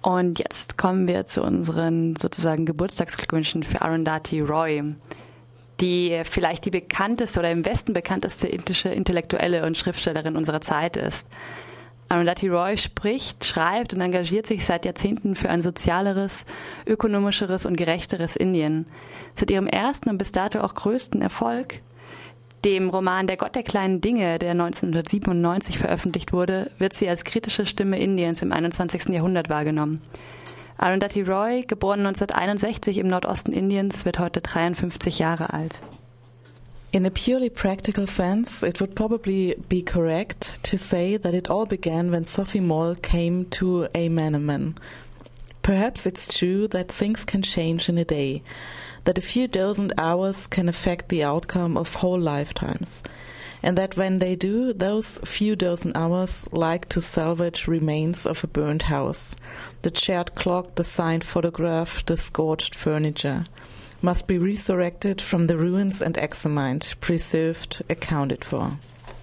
Und jetzt kommen wir zu unseren sozusagen Geburtstagsglückwünschen für Arundhati Roy, die vielleicht die bekannteste oder im Westen bekannteste indische Intellektuelle und Schriftstellerin unserer Zeit ist. Arundhati Roy spricht, schreibt und engagiert sich seit Jahrzehnten für ein sozialeres, ökonomischeres und gerechteres Indien. Seit ihrem ersten und bis dato auch größten Erfolg, dem Roman Der Gott der kleinen Dinge, der 1997 veröffentlicht wurde, wird sie als kritische Stimme Indiens im 21. Jahrhundert wahrgenommen. Arundhati Roy, geboren 1961 im Nordosten Indiens, wird heute 53 Jahre alt. In a purely practical sense, it would probably be correct to say that it all began when Sophie Moll came to A Manaman. Perhaps it's true that things can change in a day, that a few dozen hours can affect the outcome of whole lifetimes, and that when they do, those few dozen hours like to salvage remains of a burned house, the charred clock, the signed photograph, the scorched furniture, must be resurrected from the ruins and examined, preserved, accounted for.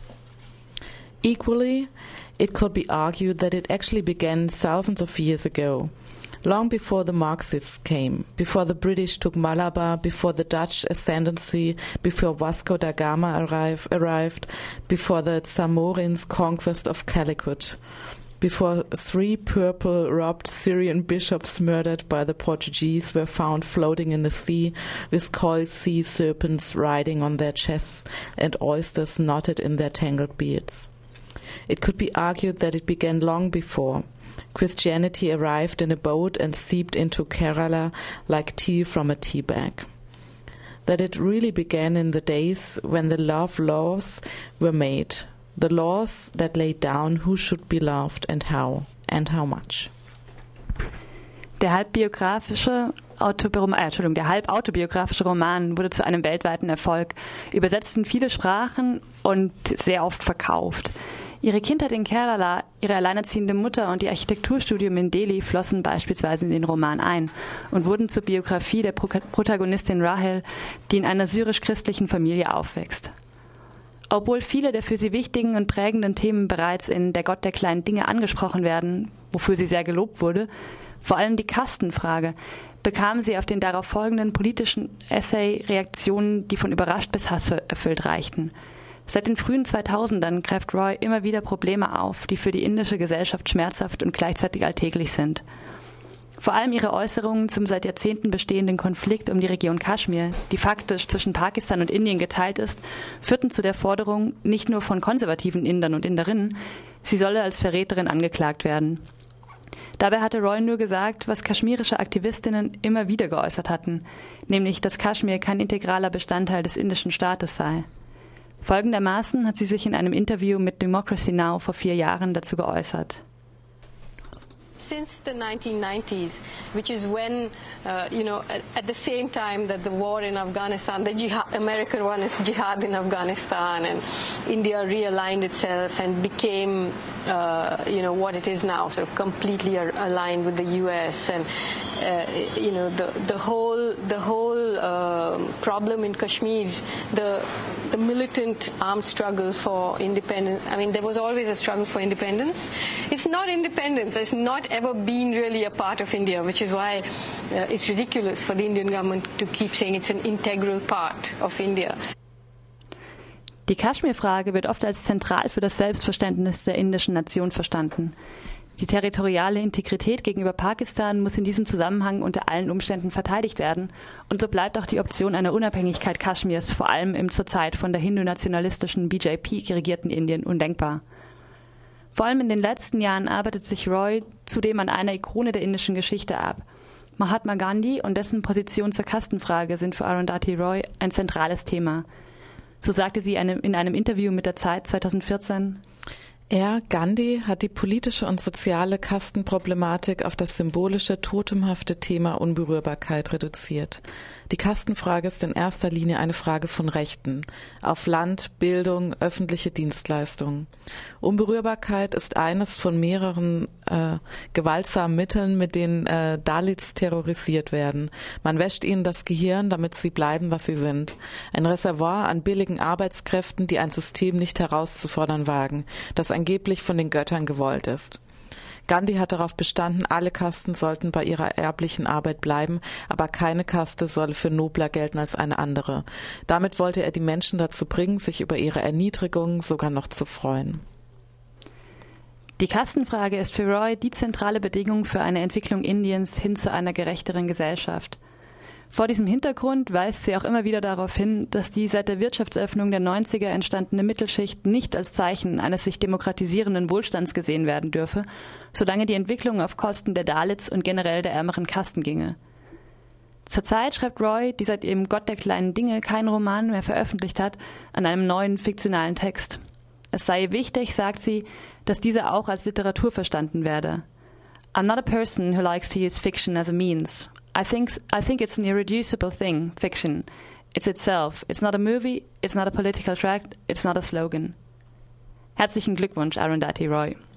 Equally, it could be argued that it actually began thousands of years ago, long before the Marxists came, before the British took Malabar, before the Dutch ascendancy, before Vasco da Gama arrived, before the Zamorins' conquest of Calicut, before 3 purple-robed Syrian bishops murdered by the Portuguese were found floating in the sea with coiled sea serpents riding on their chests and oysters knotted in their tangled beards. It could be argued that it began long before. Christianity arrived in a boat and seeped into Kerala like tea from a tea bag. That it really began in the days when the love laws were made, the laws that laid down who should be loved and how much. Der halbautobiografische Roman wurde zu einem weltweiten Erfolg, übersetzt in viele Sprachen und sehr oft verkauft. Ihre Kindheit in Kerala, ihre alleinerziehende Mutter und ihr Architekturstudium in Delhi flossen beispielsweise in den Roman ein und wurden zur Biografie der Protagonistin Rahel, die in einer syrisch-christlichen Familie aufwächst. Obwohl viele der für sie wichtigen und prägenden Themen bereits in Der Gott der kleinen Dinge angesprochen werden, wofür sie sehr gelobt wurde, vor allem die Kastenfrage, bekam sie auf den darauf folgenden politischen Essay Reaktionen, die von überrascht bis hasserfüllt reichten. Seit den frühen 2000ern greift Roy immer wieder Probleme auf, die für die indische Gesellschaft schmerzhaft und gleichzeitig alltäglich sind. Vor allem ihre Äußerungen zum seit Jahrzehnten bestehenden Konflikt um die Region Kaschmir, die faktisch zwischen Pakistan und Indien geteilt ist, führten zu der Forderung, nicht nur von konservativen Indern und Inderinnen, sie solle als Verräterin angeklagt werden. Dabei hatte Roy nur gesagt, was kaschmirische Aktivistinnen immer wieder geäußert hatten, nämlich, dass Kaschmir kein integraler Bestandteil des indischen Staates sei. Folgendermaßen hat sie sich in einem Interview mit Democracy Now! Vor 4 Jahren dazu geäußert. Since the 1990s, which is when, at the same time that the war in Afghanistan, the American one is jihad in Afghanistan, and India realigned itself and became, what it is now, sort of completely aligned with the U.S. And, the whole problem in Kashmir, the militant armed struggle for independence. I mean, there was always a struggle for independence. It's not independence. It's not ever been really a part of India, which is why it's ridiculous for the Indian government to keep saying it's an integral part of India. Die Kaschmir-Frage wird oft als zentral für das Selbstverständnis der indischen Nation verstanden. Die territoriale Integrität gegenüber Pakistan muss in diesem Zusammenhang unter allen Umständen verteidigt werden, und so bleibt auch die Option einer Unabhängigkeit Kaschmirs vor allem im zurzeit von der hindu-nationalistischen BJP regierten Indien undenkbar. Vor allem in den letzten Jahren arbeitet sich Roy zudem an einer Ikone der indischen Geschichte ab. Mahatma Gandhi und dessen Position zur Kastenfrage sind für Arundhati Roy ein zentrales Thema. So sagte sie in einem Interview mit der Zeit 2014: Gandhi hat die politische und soziale Kastenproblematik auf das symbolische, totemhafte Thema Unberührbarkeit reduziert. Die Kastenfrage ist in erster Linie eine Frage von Rechten auf Land, Bildung, öffentliche Dienstleistungen. Unberührbarkeit ist eines von mehreren gewaltsamen Mitteln, mit denen Dalits terrorisiert werden. Man wäscht ihnen das Gehirn, damit sie bleiben, was sie sind. Ein Reservoir an billigen Arbeitskräften, die ein System nicht herauszufordern wagen, das angeblich von den Göttern gewollt ist. Gandhi hat darauf bestanden, alle Kasten sollten bei ihrer erblichen Arbeit bleiben, aber keine Kaste solle für nobler gelten als eine andere. Damit wollte er die Menschen dazu bringen, sich über ihre Erniedrigung sogar noch zu freuen. Die Kastenfrage ist für Roy die zentrale Bedingung für eine Entwicklung Indiens hin zu einer gerechteren Gesellschaft. Vor diesem Hintergrund weist sie auch immer wieder darauf hin, dass die seit der Wirtschaftsöffnung der 90er entstandene Mittelschicht nicht als Zeichen eines sich demokratisierenden Wohlstands gesehen werden dürfe, solange die Entwicklung auf Kosten der Dalits und generell der ärmeren Kasten ginge. Zurzeit schreibt Roy, die seit ihrem Gott der kleinen Dinge keinen Roman mehr veröffentlicht hat, an einem neuen fiktionalen Text. Es sei wichtig, sagt sie, dass dieser auch als Literatur verstanden werde. I'm not a person who likes to use fiction as a means. I think it's an irreducible thing, fiction. It's itself. It's not a movie, it's not a political tract, it's not a slogan. Herzlichen Glückwunsch, Arundhati Roy.